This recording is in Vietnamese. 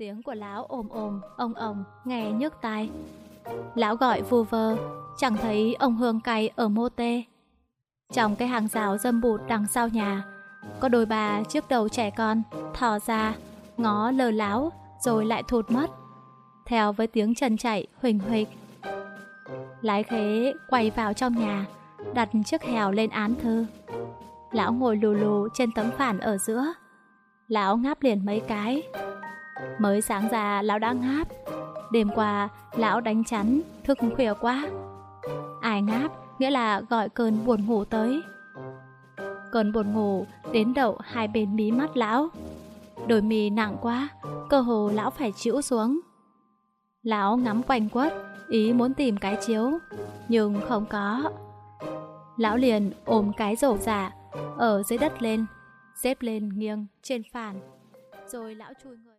Tiếng của lão ồm ồm, ông nghe nhức tai. Lão gọi vu vơ, chẳng thấy ông hương cày ở mô tê. Trong cái hàng rào râm bụt đằng sau nhà, có đôi bà chiếc đầu trẻ con thò ra, ngó lờ lão rồi lại thụt mất, theo với tiếng chân chạy huỳnh huỳnh. Lái khế quay vào trong nhà, đặt chiếc hèo lên án thư. Lão ngồi lù lù trên tấm phản ở giữa. Lão ngáp liền mấy cái. Mới sáng ra lão đã ngáp. Đêm qua lão đánh chắn, thức khuya quá. Ai ngáp nghĩa là gọi cơn buồn ngủ tới. Cơn buồn ngủ đến đậu hai bên mí mắt lão. Đôi mì nặng quá, cơ hồ lão phải chịu xuống. Lão ngắm quanh quất, ý muốn tìm cái chiếu, nhưng không có. Lão liền ôm cái rổ giả ở dưới đất lên, xếp lên nghiêng trên phản, rồi lão chui người.